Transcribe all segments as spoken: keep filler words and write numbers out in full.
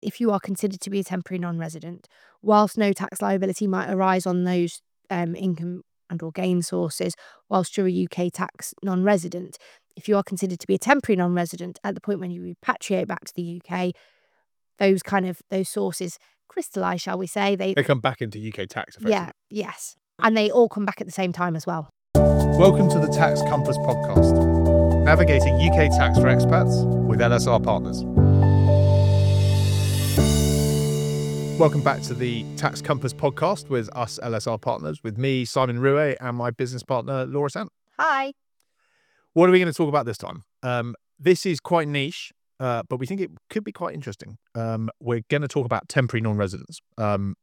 if you are considered to be a temporary non-resident, whilst no tax liability might arise on those um, income and or gain sources, whilst you're a U K tax non-resident, if you are considered to be a temporary non-resident at the point when you repatriate back to the U K, those kind of those sources crystallise, shall we say? They They come back into U K tax, effectively. Yeah, yes. And they all come back at the same time as well. Welcome to the Tax Compass podcast, navigating U K tax for expats with L S R Partners. Welcome back to the Tax Compass podcast with us L S R Partners, with me, Simon Rouet, and my business partner, Laura Sant. Hi. What are we going to talk about this time? Um, this is quite niche, uh, but we think it could be quite interesting. Um, we're going to talk about temporary non-residents. Um,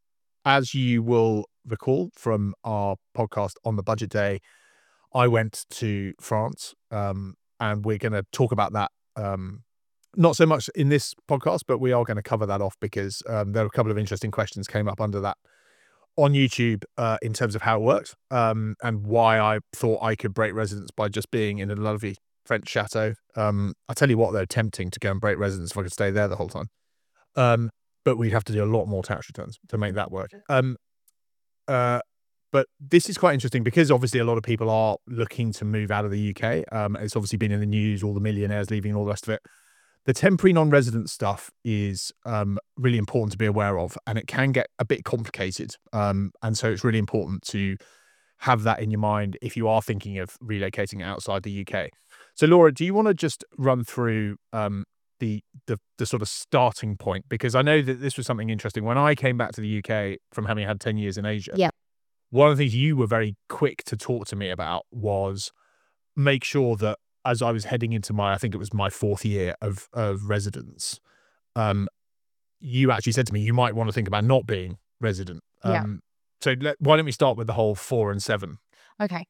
as you will recall from our podcast on the budget day, I went to France, um, and we're going to talk about that, um, not so much in this podcast, but we are going to cover that off because um, there are a couple of interesting questions came up under that on YouTube uh, in terms of how it works, um, and why I thought I could break residence by just being in a lovely French chateau. Um, I tell you what, though, tempting to go and break residence if I could stay there the whole time. Um, but we'd have to do a lot more tax returns to make that work. Um, uh, But this is quite interesting because obviously a lot of people are looking to move out of the U K. Um, it's obviously been in the news, all the millionaires leaving and all the rest of it. The temporary non-resident stuff is um, really important to be aware of, and it can get a bit complicated. Um, and so it's really important to have that in your mind if you are thinking of relocating outside the U K. So Laura, do you want to just run through um, the, the the sort of starting point? Because I know that this was something interesting. When I came back to the U K from having had ten years in Asia, Yeah. one of the things you were very quick to talk to me about was make sure that as I was heading into my, I think it was my fourth year of, of residence, um, you actually said to me, you might want to think about not being resident. Um, Yeah. So let, why don't we start with the whole four and seven? Okay.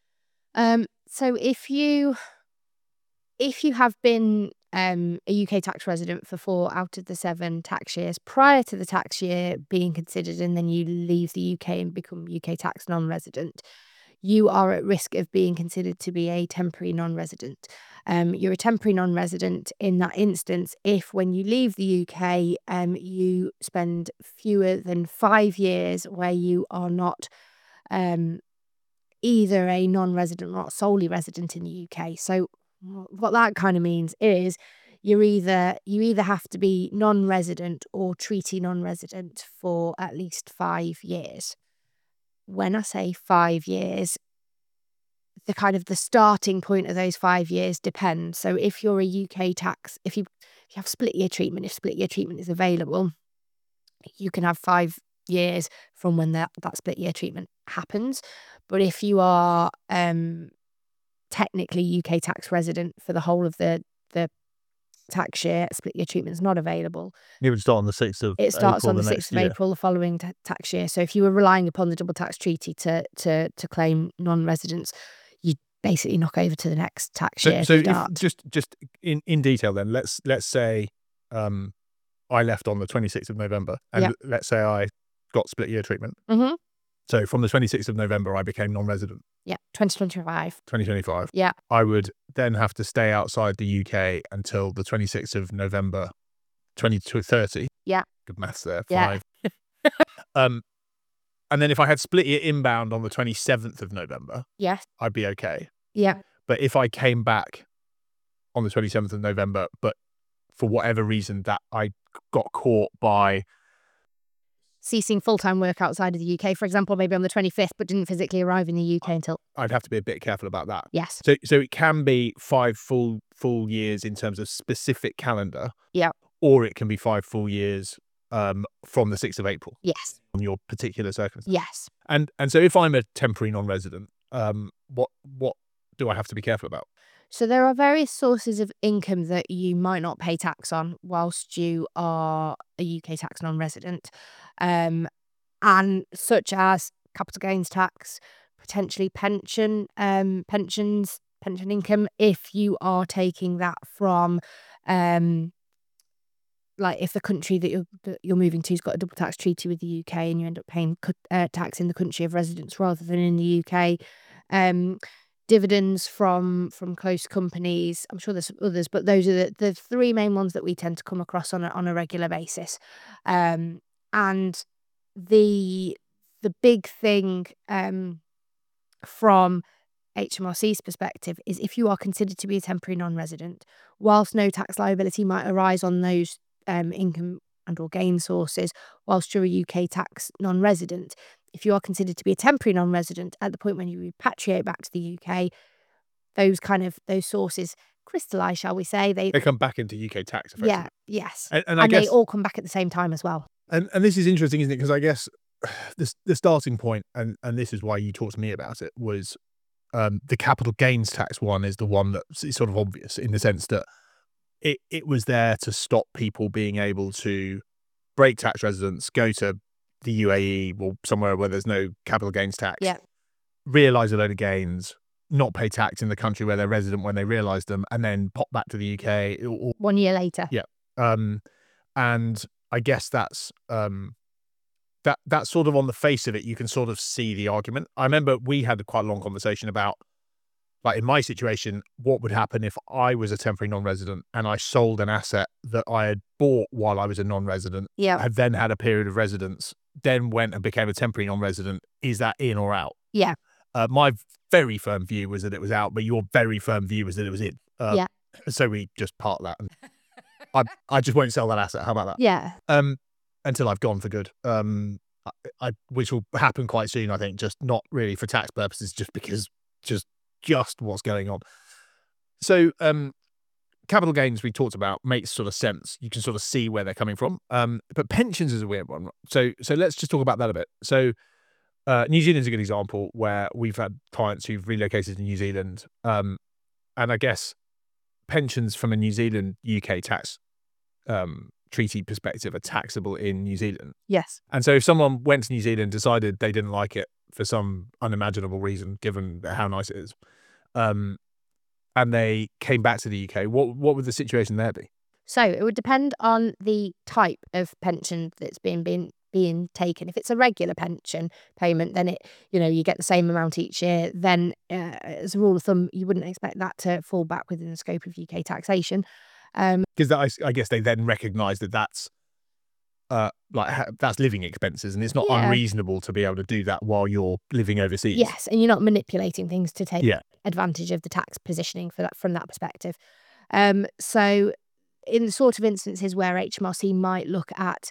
Um, so if you if you have been um, a U K tax resident for four out of the seven tax years prior to the tax year being considered, and then you leave the U K and become U K tax non-resident, you are at risk of being considered to be a temporary non-resident. Um, you're a temporary non-resident in that instance if, when you leave the U K, um, you spend fewer than five years where you are not um, either a non-resident or not solely resident in the U K. So what that kind of means is you're either you either have to be non-resident or treaty non-resident for at least five years. When I say five years, the kind of the starting point of those five years depends. So if you're a U K tax, if you, if you have split year treatment, if split year treatment is available, you can have five years from when that, that split year treatment happens. But if you are um, technically U K tax resident for the whole of the, the tax year, split year treatment is not available. It would start on the sixth of It starts April on the the sixth of next year. April the following ta- tax year. So if you were relying upon the double tax treaty to to to claim non-residence, you basically knock over to the next tax So, year. so if if, you start. just just in, in detail then, let's let's say um, I left on the twenty-sixth of November, and Yeah. let's say I got split year treatment. Mhm. So from the twenty-sixth of November, I became non-resident, Yeah, twenty twenty-five. twenty twenty-five. Yeah. I would then have to stay outside the U K until the twenty-sixth of November, twenty thirty. Yeah. Good maths there. Yeah. Five. um, and then if I had split year inbound on the twenty-seventh of November, Yes. I'd be okay. Yeah. But if I came back on the twenty-seventh of November, but for whatever reason that I got caught by Ceasing full-time work outside of the U K, for example, maybe on the twenty-fifth, but didn't physically arrive in the U K until. I'd have to be a bit careful about that. Yes. So so it can be five full full years in terms of specific calendar. Yeah. Or it can be five full years um, from the sixth of April Yes. on your particular circumstance. Yes. And and so if I'm a temporary non-resident, um, what what do I have to be careful about? So there are various sources of income that you might not pay tax on whilst you are a U K tax non-resident, um, and such as capital gains tax, potentially pension, um, pensions, pension income. If you are taking that from, um, like if the country that you're that you're moving to has got a double tax treaty with the U K, and you end up paying uh, tax in the country of residence rather than in the U K. Um, dividends from from close companies. I'm sure there's others, but those are the, the three main ones that we tend to come across on a, on a regular basis. Um, and the the big thing um, from H M R C's perspective is if you are considered to be a temporary non-resident, whilst no tax liability might arise on those um, income and or gain sources, whilst you're a U K tax non-resident, if you are considered to be a temporary non-resident at the point when you repatriate back to the U K, those kind of those sources crystallise, shall we say? They They come back into U K tax effectively. yeah, yes, And, and and I guess they all come back at the same time as well. And and this is interesting, isn't it? Because I guess the the starting point, and and this is why you talked to me about it, was um, the capital gains tax one is the one that's sort of obvious in the sense that it it was there to stop people being able to break tax residence, go to the U A E or somewhere where there's no capital gains tax, Yeah. realise a load of gains, not pay tax in the country where they're resident when they realise them, and then pop back to the U K. Or, One year later. yeah. Um, and I guess that's um, that that's sort of on the face of it, you can sort of see the argument. I remember we had quite a long conversation about, like in my situation, what would happen if I was a temporary non-resident and I sold an asset that I had bought while I was a non-resident, Yeah. had then had a period of residence, then went and became a temporary non-resident. Is that in or out? Yeah. Uh, my very firm view was that it was out, but your very firm view was that it was in. Uh, Yeah. So we just part that. And I I just won't sell that asset. How about that? Yeah. Um, until I've gone for good. Um, I, I which will happen quite soon, I think. Just not really for tax purposes, just because just just what's going on. So, um, capital gains we talked about makes sort of sense. You can sort of see where they're coming from. Um, but pensions is a weird one. So, so let's just talk about that a bit. So, uh, New Zealand's a good example where we've had clients who've relocated to New Zealand, um, and I guess pensions from a New Zealand U K tax um, treaty perspective are taxable in New Zealand. Yes. And so if someone went to New Zealand, decided they didn't like it for some unimaginable reason, given how nice it is, um, and they came back to the U K, what what would the situation there be? So it would depend on the type of pension that's being being being taken. If it's a regular pension payment, then it you know you get the same amount each year. Then, uh, as a rule of thumb, you wouldn't expect that to fall back within the scope of U K taxation. Um, Because I, I guess they then recognise that that's uh, like ha- that's living expenses, and it's not Yeah. unreasonable to be able to do that while you're living overseas. yes, and you're not manipulating things to take Yeah. advantage of the tax positioning for that from that perspective. Um, so, in the sort of instances where H M R C might look at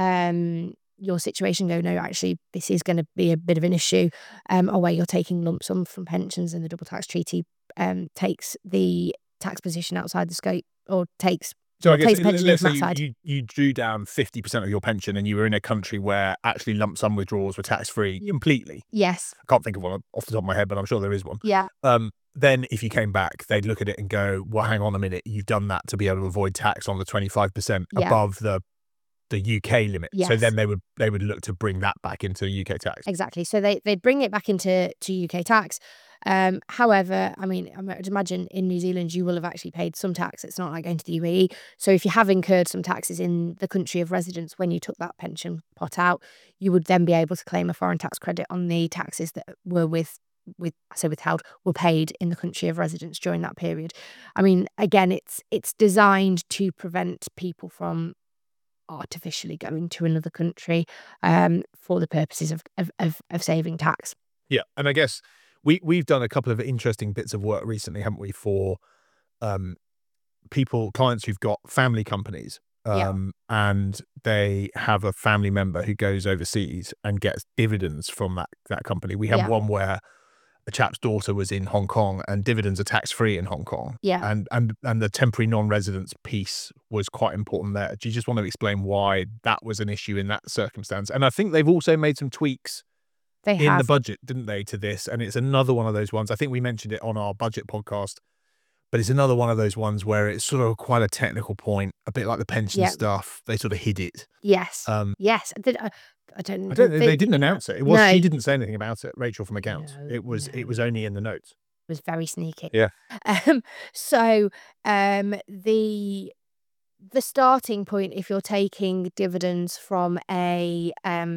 um, your situation, go, no, actually, this is going to be a bit of an issue, um, or where you're taking lump sum from pensions, and the double tax treaty um, takes the tax position outside the scope, or takes So I Well, guess takes pension let's from say that side. you, you, you drew down fifty percent of your pension and you were in a country where actually lump sum withdrawals were tax-free completely. yes, I can't think of one off the top of my head, but I'm sure there is one. yeah, Um, then if you came back, they'd look at it and go, well, hang on a minute, you've done that to be able to avoid tax on the twenty-five percent Yeah. above the the U K limit. So Yes. then they would they would look to bring that back into U K tax. exactly. So they they'd bring it back into to U K tax. Um, however, I mean, I would imagine in New Zealand you will have actually paid some tax. It's not like going to the U A E. So if you have incurred some taxes in the country of residence when you took that pension pot out, you would then be able to claim a foreign tax credit on the taxes that were with with so withheld were paid in the country of residence during that period. I mean, again, it's it's designed to prevent people from artificially going to another country um, for the purposes of, of, of, of saving tax. Yeah, and I guess we we've done a couple of interesting bits of work recently, haven't we, for um, people, clients who've got family companies, Yeah. um, and they have a family member who goes overseas and gets dividends from that that company. We had Yeah. one where a chap's daughter was in Hong Kong and dividends are tax free in Hong Kong. Yeah. And and and the temporary non-residence piece was quite important there. Do you just want to explain why that was an issue in that circumstance? And I think they've also made some tweaks They in the have. budget, didn't they, to this? And it's another one of those ones. I think we mentioned it on our budget podcast, but it's another one of those ones where it's sort of quite a technical point, a bit like the pension Yeah. stuff. They sort of hid it. Yes. Um, yes. Did, I, I don't I don't. They, they didn't announce it. It was No. she didn't say anything about it. Rachel from accounts. No, it was no. it was only in the notes. was very sneaky. Yeah. Um, so um, the the starting point, if you're taking dividends from a um,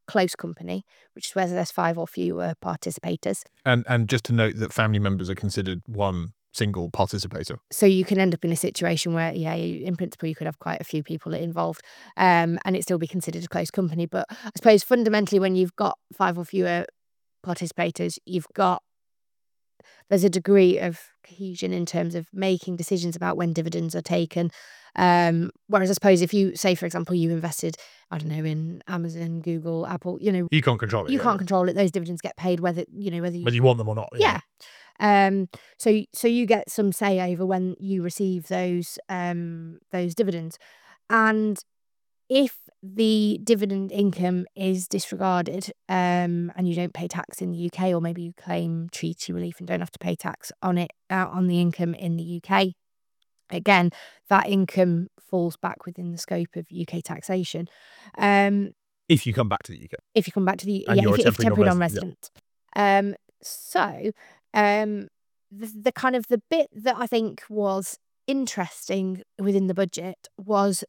close company, which is where there's five or fewer participators. And and just to note that family members are considered one single participator. So you can end up in a situation where, yeah, you, in principle, you could have quite a few people involved, um, and it still be considered a close company. But I suppose fundamentally, when you've got five or fewer participators, you've got there's a degree of cohesion in terms of making decisions about when dividends are taken. Um, whereas I suppose if you say, for example, you invested, I don't know, in Amazon, Google, Apple, you know, You can't control it. you yeah. can't control it. Those dividends get paid whether, you know, whether you, Whether you want them or not. yeah. Um, so so you get some say over when you receive those um those dividends. And if the dividend income is disregarded, um, and you don't pay tax in the U K, or maybe you claim treaty relief and don't have to pay tax on it, uh, on the income in the U K, again, that income falls back within the scope of U K taxation. Um, If you come back to the U K. if you come back to the And yeah, you're if, a if temporary temporary non-resident, non-resident. Um, so um, the, the kind of the bit that I think was interesting within the budget was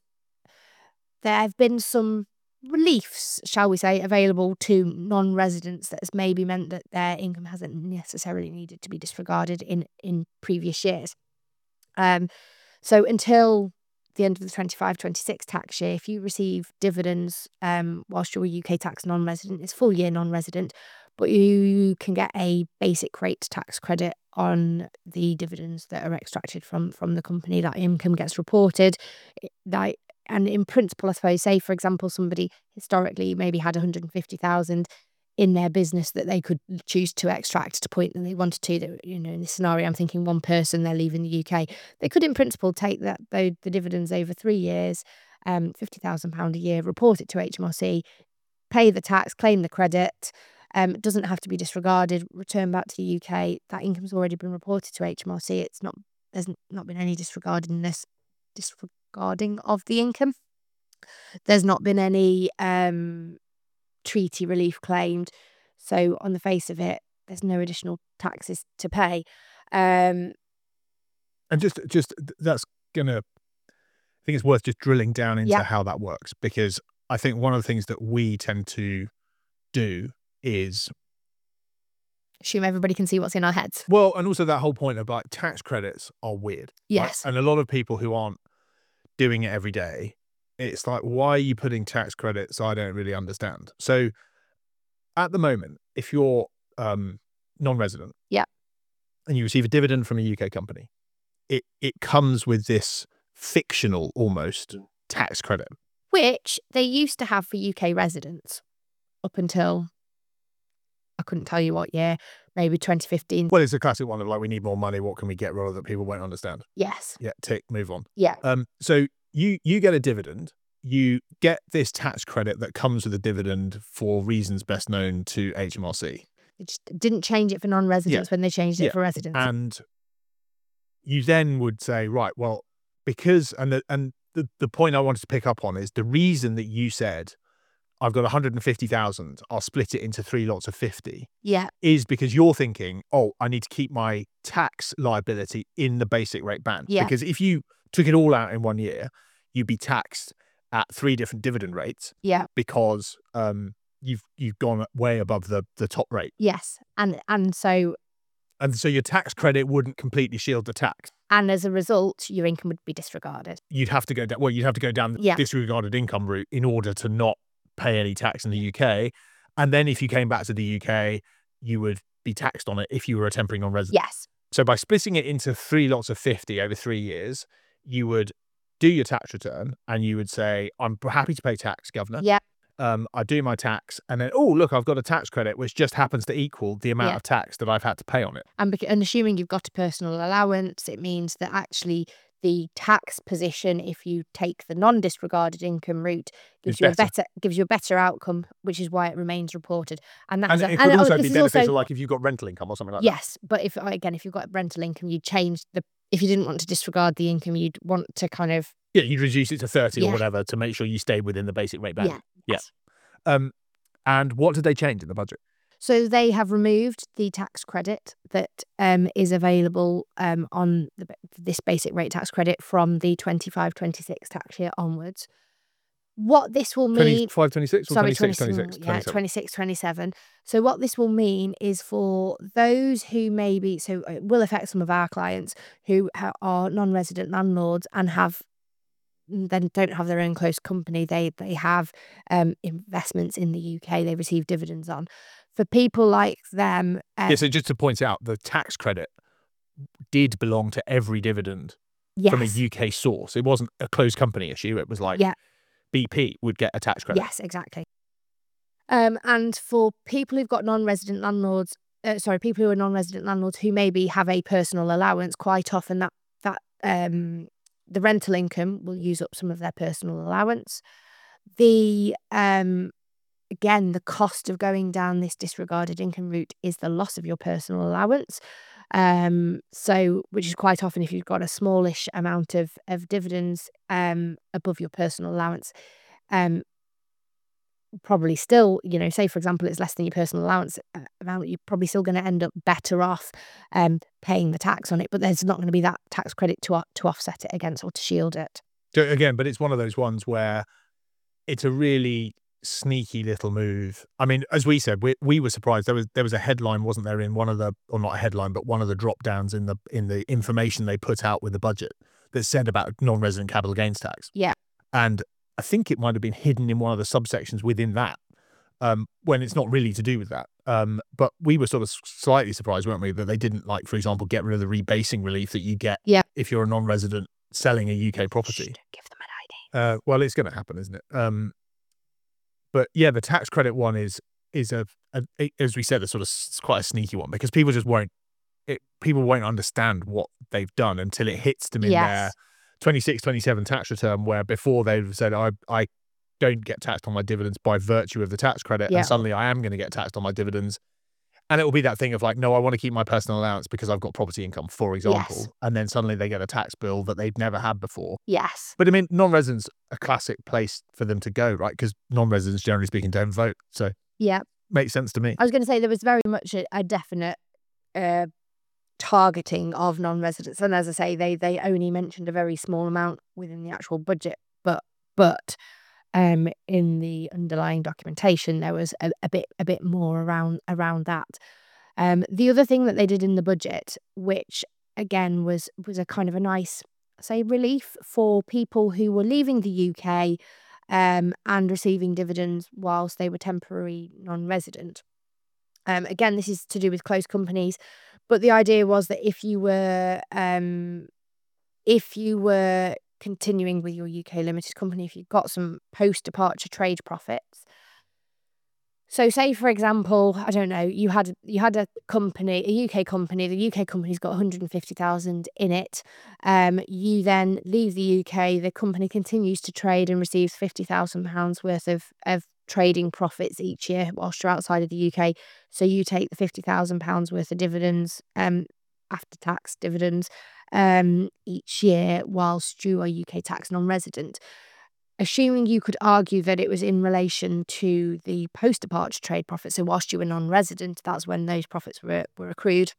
there have been some reliefs, shall we say, available to non-residents that has maybe meant that their income hasn't necessarily needed to be disregarded in, in previous years. Um, so until the end of the twenty-five twenty-six tax year, if you receive dividends um, whilst you're a U K tax non-resident, it's full year non-resident, but you can get a basic rate tax credit on the dividends that are extracted from, from the company. That income gets reported. It- That And in principle, I suppose, say, for example, somebody historically maybe had one hundred fifty thousand in their business that they could choose to extract to the point that they wanted to. That, you know, in this scenario, I'm thinking one person, they're leaving the U K. They could, in principle, take that the, the dividends over three years, um, fifty thousand pounds a year, report it to H M R C, pay the tax, claim the credit. Um, it doesn't have to be disregarded, return back to the U K. That income's already been reported to H M R C. It's not, there's not been any disregarding this, disregarding of the income. There's not been any um, treaty relief claimed. So on the face of it, there's no additional taxes to pay. Um, And just, just that's gonna, I think it's worth just drilling down into Yeah. how that works, because I think one of the things that we tend to do is, assume everybody can see what's in our heads. well, and also that whole point of like tax credits are weird. right? Yes. And a lot of people who aren't doing it every day, it's like, why are you putting tax credits? I don't really understand. So at the moment, if you're um, non-resident, Yeah. and you receive a dividend from a U K company, it it comes with this fictional almost tax credit. Which they used to have for U K residents up until, I couldn't tell you what year, maybe twenty fifteen. Well, it's a classic one of like, we need more money. What can we get rather that people won't understand? Yes. Yeah, tick, move on. Yeah. Um, so you you get a dividend, you get this tax credit that comes with a dividend for reasons best known to H M R C. They just didn't change it for non-residents when they changed it Yeah. for residents. And you then would say, right, well, because, and the, and the, the point I wanted to pick up on is the reason that you said, I've got one hundred fifty thousand, I'll split it into three lots of fifty, yeah. is because you're thinking, oh, I need to keep my tax liability in the basic rate band. Yeah. Because if you took it all out in one year, you'd be taxed at three different dividend rates Yeah. because um, you've you've gone way above the, the top rate. Yes. And and so And so your tax credit wouldn't completely shield the tax. and as a result, your income would be disregarded. You'd have to go down, well, you'd have to go down the Yeah. disregarded income route in order to not pay any tax in the U K. And then if you came back to the U K, you would be taxed on it if you were a temporary non-resident. Yes. So by splitting it into three lots of fifty over three years, you would do your tax return and you would say, I'm happy to pay tax, Governor. Yeah. Um, I do my tax, and then, oh, look, I've got a tax credit, which just happens to equal the amount Yeah. of tax that I've had to pay on it. And, bec- and assuming you've got a personal allowance, it means that actually the tax position, if you take the non-disregarded income route, gives It's you better. a better gives you a better outcome, which is why it remains reported. And that's And a, it could and also this be is beneficial, also- like if you've got rental income or something like yes, but if again, if you've got rental income, you change the. If you didn't want to disregard the income, you'd want to kind of that. Yeah, you'd reduce it to thirty Yeah. or whatever to make sure you stay within the basic rate band. yeah. Yeah. yes. Um, and what did they change in the budget? So they have removed the tax credit that um, is available um, on the, this basic rate tax credit from the twenty-five twenty-six tax year onwards. what this will mean... twenty-five, twenty-six or Sorry, twenty-six, twenty-six, twenty-six, yeah, twenty-seven? twenty-six, twenty-seven. So what this will mean is for those who maybe... So it will affect some of our clients who ha- are non-resident landlords and have then don't have their own close company. They they have um, investments in the U K they receive dividends on. For people like them... Uh, Yeah, so just to point out, the tax credit did belong to every dividend yes. from a U K source. It wasn't a closed company issue. It was like Yeah. B P would get a tax credit. Yes, exactly. Um, and for people who've got non-resident landlords, uh, sorry, people who are non-resident landlords who maybe have a personal allowance, quite often that that um, the rental income will use up some of their personal allowance. The um, again, the cost of going down this disregarded income route is the loss of your personal allowance. Um, so, which is quite often if you've got a smallish amount of of dividends um, above your personal allowance. Um, probably still, you know, say for example it's less than your personal allowance uh, amount, you're probably still going to end up better off um, paying the tax on it, but there's not going to be that tax credit to to offset it against or to shield it. So again, but it's one of those ones where it's a really sneaky little move. I mean, as we said, we we were surprised. There was there was a headline, wasn't there, in one of the, or not a headline, but one of the drop downs in the in the information they put out with the budget that said about non-resident capital gains tax. Yeah. And I think it might have been hidden in one of the subsections within that, um, when it's not really to do with that. Um, but we were sort of slightly surprised, weren't we, that they didn't, like, for example, get rid of the rebasing relief that you get yeah. if you're a non-resident selling a U K property. Shh, don't give them an idea. Uh, well, it's going to happen, isn't it? Um, but yeah, the tax credit one is is a, a, a as we said, a sort of it's quite a sneaky one because people just won't. It, people won't understand what they've done until it hits them in Yes. their twenty-six, twenty-seven tax return, where before they've said, I, I don't get taxed on my dividends by virtue of the tax credit. Yeah. And suddenly I am going to get taxed on my dividends. And it will be that thing of like, no, I want to keep my personal allowance because I've got property income, for example. Yes. And then suddenly they get a tax bill that they'd never had before. Yes. But I mean, non-residents a classic place for them to go, right? Because non-residents, generally speaking, don't vote. So yeah, makes sense to me. I was going to say there was very much a, a definite uh, targeting of non-residents. And as I say, they they only mentioned a very small amount within the actual budget. But but um, in the underlying documentation, there was a, a bit a bit more around around that. Um, the other thing that they did in the budget, which again was was a kind of a nice, say, relief for people who were leaving the U K um, and receiving dividends whilst they were temporary non-resident. Um, again, this is to do with closed companies, but the idea was that if you were um, if you were continuing with your U K limited company, if you've got some post-departure trade profits. So say, for example, I don't know, you had you had a company, a U K company, the U K company's got one hundred fifty thousand in it. Um, you then leave the U K, the company continues to trade and receives fifty thousand pounds worth of, of trading profits each year whilst you're outside of the U K. So you take the fifty thousand pounds worth of dividends, um, after tax dividends, um, each year whilst you are U K tax non-resident. Assuming you could argue that it was in relation to the post-departure trade profits, so whilst you were non-resident, that's when those profits were, were accrued,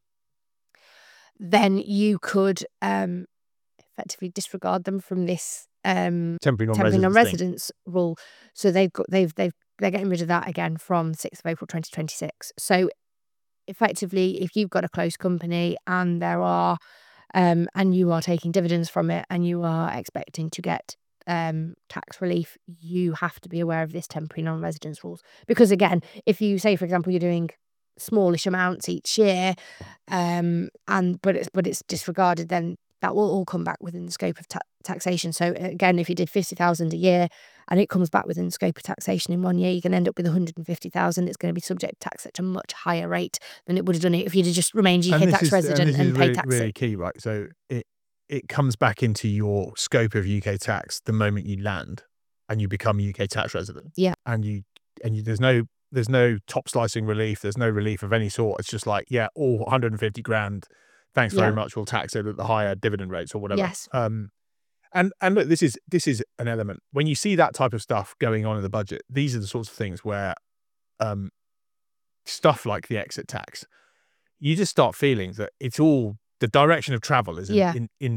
then you could um, effectively disregard them from this um, temporary temporary non-residence non-residence rule. So they've got they've they've they're getting rid of that again from sixth of April twenty twenty-six. So effectively, if you've got a closed company and there are um, and you are taking dividends from it and you are expecting to get um tax relief, you have to be aware of this temporary non-residence rules, because again, if you say, for example, you're doing smallish amounts each year um and but it's but it's disregarded, then that will all come back within the scope of ta- taxation. So again, if you did fifty thousand a year and it comes back within the scope of taxation in one year, you can end up with one hundred fifty thousand. It's going to be subject to tax at a much higher rate than it would have done it if you'd have just remained U K tax is, resident and, and, and paid really, tax. really key, right? So it it comes back into your scope of U K tax the moment you land and you become a U K tax resident. Yeah. And you and you there's no there's no top slicing relief, there's no relief of any sort. It's just like, yeah, all one hundred fifty grand, thanks Yeah. very much, we'll tax it at the higher dividend rates or whatever. Yes. Um and and look, this is this is an element. When you see that type of stuff going on in the budget, these are the sorts of things where um stuff like the exit tax, you just start feeling that it's all the direction of travel is in, Yeah. in, in that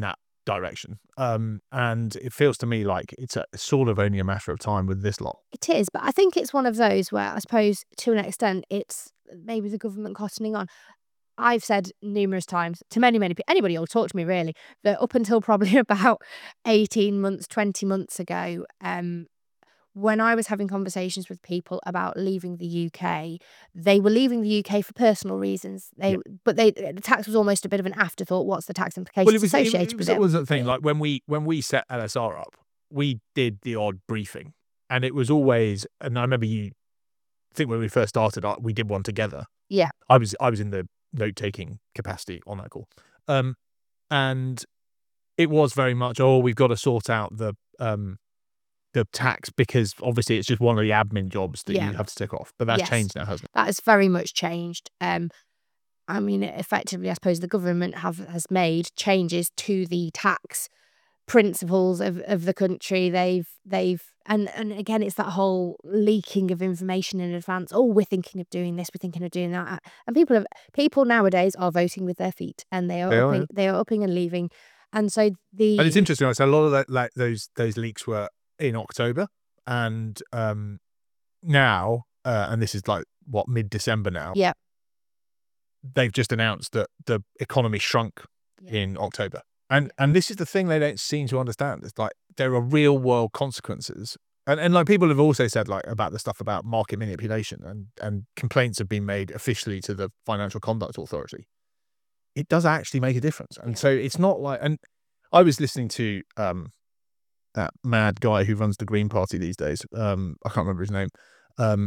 direction. Um, and it feels to me like it's a, sort of only a matter of time with this lot. It is, but I think it's one of those where I suppose to an extent it's maybe the government cottoning on. I've said numerous times to many, many people, anybody who'll talk to me really, that up until probably about eighteen months, twenty months ago, um, when I was having conversations with people about leaving the U K, they were leaving the U K for personal reasons. They, Yeah. but they, the tax was almost a bit of an afterthought. What's the tax implications Well, it was, it, associated it with was, it? it was the thing. Like when we when we set L S R up, we did the odd briefing, and it was always. And I remember you. I think when we first started, uh, we did one together. Yeah, I was I was in the note taking capacity on that call, um, and it was very much, oh, we've got to sort out the um, the tax because obviously it's just one of the admin jobs that Yeah. you have to tick off. But that's Yes. changed now, hasn't it? that has very much changed. Um, I mean, effectively, I suppose the government have has made changes to the tax principles of, of the country. They've they've and and again, it's that whole leaking of information in advance. Oh, we're thinking of doing this. We're thinking of doing that. And people have people nowadays are voting with their feet, and they are They are, upping yeah. they are upping and leaving. And so the And it's interesting. So a lot of that, like those those leaks were in October, and um, now, uh, and this is like what mid December now. Yeah. They've just announced that the economy shrunk Yeah. in October, and and this is the thing they don't seem to understand. It's like there are real world consequences, and and like people have also said like about the stuff about market manipulation, and and complaints have been made officially to the Financial Conduct Authority. It does actually make a difference, and so it's not like. And I was listening to um, that mad guy who runs the Green Party these days. Um, I can't remember his name. Um,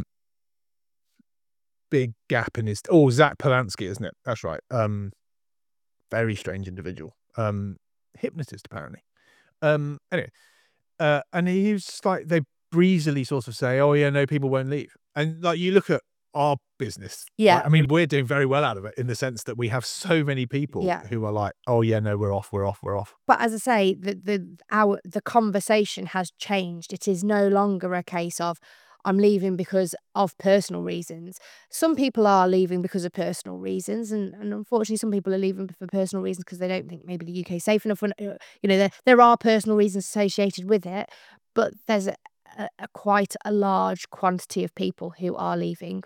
big gap in his. Oh, Zach Polanski, isn't it? That's right. Um, very strange individual. Um, hypnotist apparently. Um, anyway, uh, and he was just like they breezily sort of say, "Oh yeah, no, people won't leave." And like you look at our business, Yeah. like, I mean, we're doing very well out of it in the sense that we have so many people Yeah. who are like, "Oh yeah, no, we're off, we're off, we're off." But as I say, the the our the conversation has changed. It is no longer a case of I'm leaving because of personal reasons. Some people are leaving because of personal reasons, and, and unfortunately, some people are leaving for personal reasons because they don't think maybe the U K is safe enough. And uh, you know, there there are personal reasons associated with it, but there's a, a, a quite a large quantity of people who are leaving.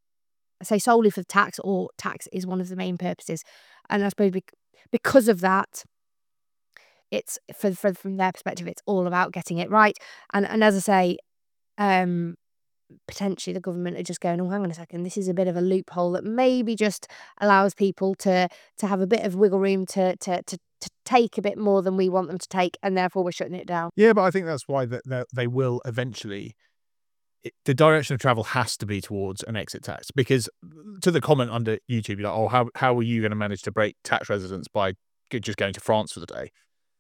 I say solely for the tax, or tax is one of the main purposes, and I suppose bec- because of that, it's for, for from their perspective, it's all about getting it right. And and as I say, um, potentially the government are just going, oh, hang on a second, this is a bit of a loophole that maybe just allows people to to have a bit of wiggle room to to to, to take a bit more than we want them to take, and therefore we're shutting it down. Yeah, but I think that's why that that they will eventually. It, the direction of travel has to be towards an exit tax, because to the comment under YouTube, you're like, oh, how how are you going to manage to break tax residence by g- just going to France for the day?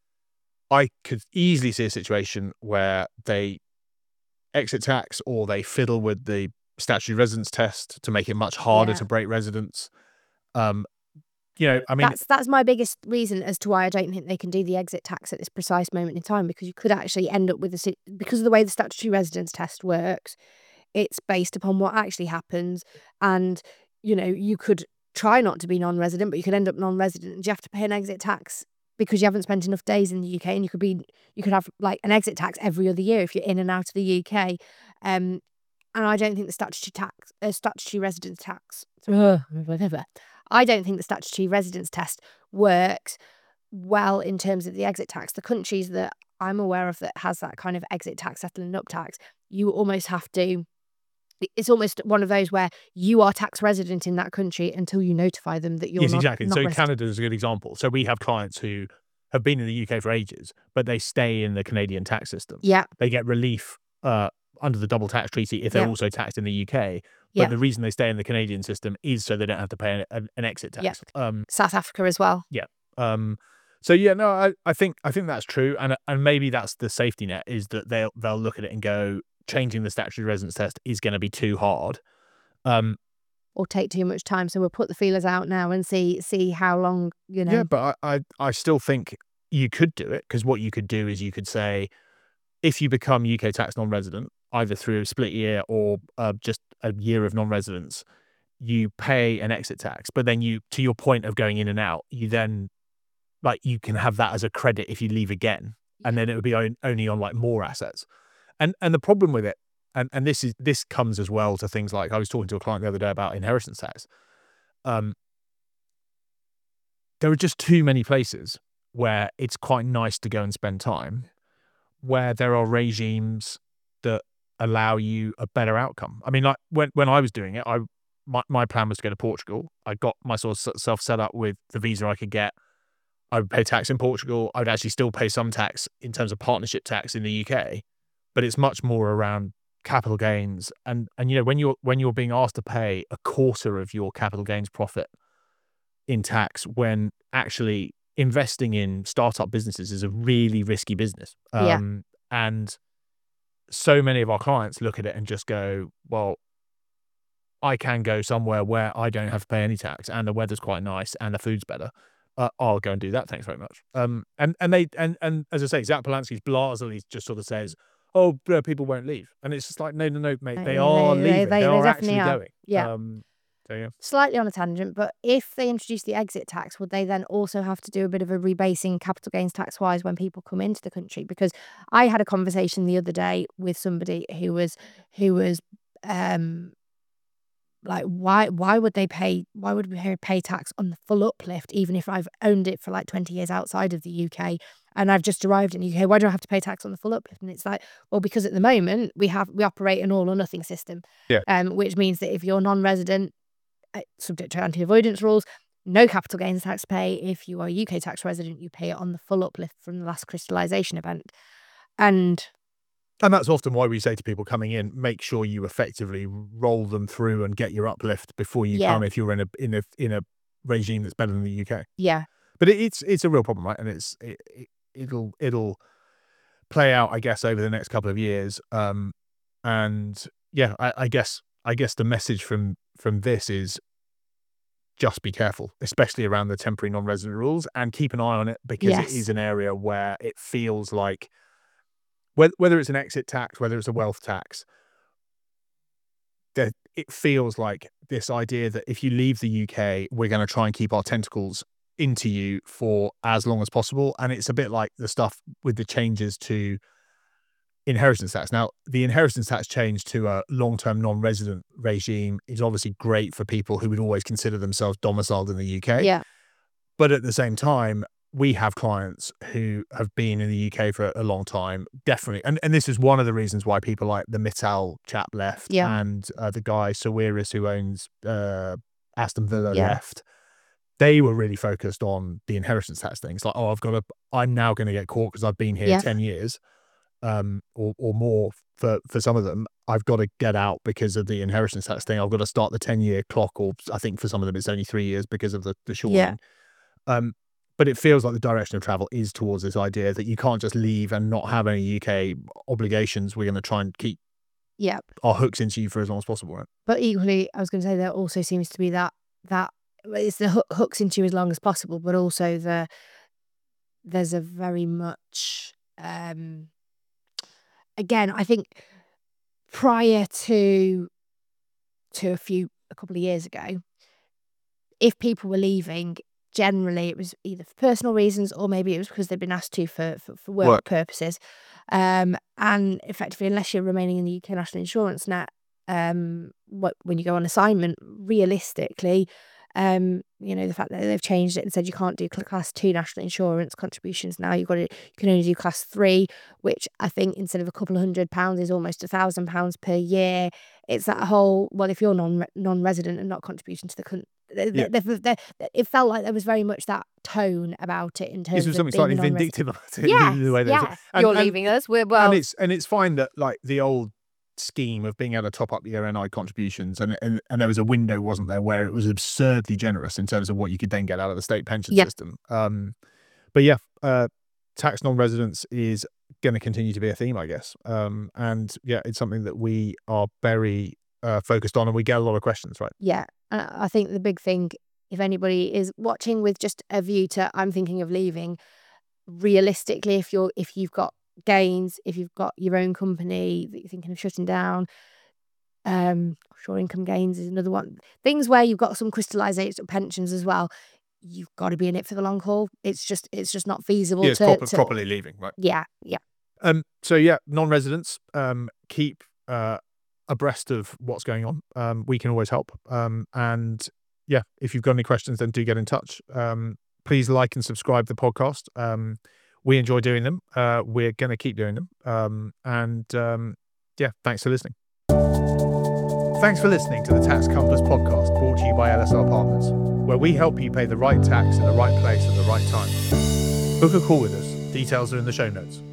I could easily see a situation where they exit tax or they fiddle with the statutory residence test to make it much harder Yeah. to break residence. Um, you know, I mean, That's that's my biggest reason as to why I don't think they can do the exit tax at this precise moment in time, because you could actually end up with a si- because of the way the statutory residence test works, it's based upon what actually happens, and you know you could try not to be non-resident, but you could end up non-resident and you have to pay an exit tax because you haven't spent enough days in the U K, and you could be you could have like an exit tax every other year if you're in and out of the U K. Um, and I don't think the statutory tax, uh, statutory residence tax, whatever. I don't think the statutory residence test works well in terms of the exit tax. The countries that I'm aware of that has that kind of exit tax, settling up tax, you almost have to. It's almost one of those where you are tax resident in that country until you notify them that you're yes, not. exactly. not So resident. Canada is a good example. So we have clients who have been in the U K for ages, but they stay in the Canadian tax system. Yeah, They get relief uh, under the double tax treaty if they're Yeah. also taxed in the U K. Yeah. But the reason they stay in the Canadian system is so they don't have to pay an, an exit tax. Yeah. Um, South Africa as well. um, so yeah, no, I, I think I think that's true, and and maybe that's the safety net, is that they'll they'll look at it and go, changing the statutory residence test is going to be too hard. Um, Or take too much time, so we'll put the feelers out now and see see how long you know. Yeah, but I, I, I still think you could do it, because what you could do is you could say, if you become U K tax non-resident, either through a split year or uh, just a year of non-residence, you pay an exit tax. But then you, to your point of going in and out, you then like you can have that as a credit if you leave again, and then it would be on, only on like more assets. And and the problem with it, and and this is this comes as well to things like I was talking to a client the other day about inheritance tax. Um, there are just too many places where it's quite nice to go and spend time, where there are regimes that allow you a better outcome. I mean, like when when I was doing it, I my my plan was to go to Portugal. I got myself set up with the visa I could get. I would pay tax in Portugal. I would actually still pay some tax in terms of partnership tax in the U K, but it's much more around capital gains. And and you know when you're when you're being asked to pay a quarter of your capital gains profit in tax, when actually investing in startup businesses is a really risky business. Yeah. Um, and so many of our clients look at it and just go, well, I can go somewhere where I don't have to pay any tax and the weather's quite nice and the food's better. Uh, I'll go and do that. Thanks very much. Um, and and they and and as I say, Zach Polanski's blasely just sort of says, "Oh, uh, people won't leave," and it's just like, no, no, no, mate, Uh, they yeah, are they- they- leaving. They, they- they are definitely actually are. going. Yeah. Um, so yeah. Slightly on a tangent, but if they introduce the exit tax, would they then also have to do a bit of a rebasing capital gains tax wise when people come into the country? Because I had a conversation the other day with somebody who was who was um like why why would they pay why would we pay- pay tax on the full uplift even if I've owned it for like twenty years outside of the U K and I've just arrived in the U K? Why do I have to pay tax on the full uplift? And it's like, well, because at the moment we have we operate an all or nothing system. Yeah. Um, which means that if you're non-resident, uh, subject to anti-avoidance rules, no capital gains tax to pay. If you are a U K tax resident, you pay it on the full uplift from the last crystallisation event. And And that's often why we say to people coming in, make sure you effectively roll them through and get your uplift before you Yeah. come, if you're in a in a in a regime that's better than the U K. yeah, But it, it's it's a real problem, right? And it's it, it, it'll it'll play out, I guess, over the next couple of years. Um, and yeah, I, I guess I guess the message from from this is just be careful, especially around the temporary non-resident rules, and keep an eye on it because Yes. it is an area where it feels like whether whether it's an exit tax, whether it's a wealth tax, that it feels like this idea that if you leave the U K, we're going to try and keep our tentacles into you for as long as possible. And it's a bit like the stuff with the changes to inheritance tax. Now, the inheritance tax change to a long-term non-resident regime is obviously great for people who would always consider themselves domiciled in the U K. yeah, But at the same time, we have clients who have been in the U K for a long time, definitely. And and this is one of the reasons why people like the Mittal chap left Yeah. and uh, the guy, Sawiris, who owns uh, Aston Villa Yeah. left. They were really focused on the inheritance tax things. Like, oh, I've got to, I'm now going to get caught because I've been here Yeah. ten years um, or, or more for, for some of them. I've got to get out because of the inheritance tax thing. I've got to start the ten-year clock, or I think for some of them it's only three years because of the, the shortening. Yeah. Um, but it feels like the direction of travel is towards this idea that you can't just leave and not have any U K obligations. We're going to try and keep yeah. our hooks into you for as long as possible, right? But equally, I was going to say there also seems to be that that it's the hook, hooks into you as long as possible, but also the there's a very much um, again, I think prior to to a few a couple of years ago, if people were leaving, generally it was either for personal reasons or maybe it was because they'd been asked to for for, for work, Work. purposes. Um, and effectively, unless you're remaining in the U K national insurance net, um, what when you go on assignment, realistically, um, you know, the fact that they've changed it and said you can't do cl- class two national insurance contributions now, you've got to, you can only do class three, which I think instead of a couple of hundred pounds is almost a thousand pounds per year. It's that whole, well, if you're non non-resident and not contributing to the country, Yeah. it felt like there was very much that tone about it in terms This of was something being slightly a non-resident. vindictive about it. Yes, the way they- yes. and- You're and- leaving us. We're well. and it's and it's fine that like the old scheme of being able to top up your N I contributions, and, and and there was a window, wasn't there, where it was absurdly generous in terms of what you could then get out of the state pension Yeah. system. Um, but yeah, uh, tax non-residence is going to continue to be a theme, I guess. Um, and yeah, it's something that we are very uh, focused on, and we get a lot of questions, right? Yeah, and I think the big thing, if anybody is watching with just a view to I'm thinking of leaving, realistically, if you're if you've got gains, if you've got your own company that you're thinking of shutting down, um, offshore income gains is another one. Things where you've got some crystallisation pensions as well. you've got to be in it for the long haul. It's just it's just not feasible Yeah, it's to, proper, to properly leaving, right? yeah, yeah. Um, so yeah, non-residents, um, keep uh, abreast of what's going on. Um, we can always help. Um, and yeah, if you've got any questions, then do get in touch. Um, please like and subscribe to the podcast. Um, we enjoy doing them. Uh, we're going to keep doing them. Um, and um, yeah, thanks for listening. Thanks for listening to the Tax Compass podcast, brought to you by L S R Partners, where we help you pay the right tax in the right place at the right time. Book a call with us. Details are in the show notes.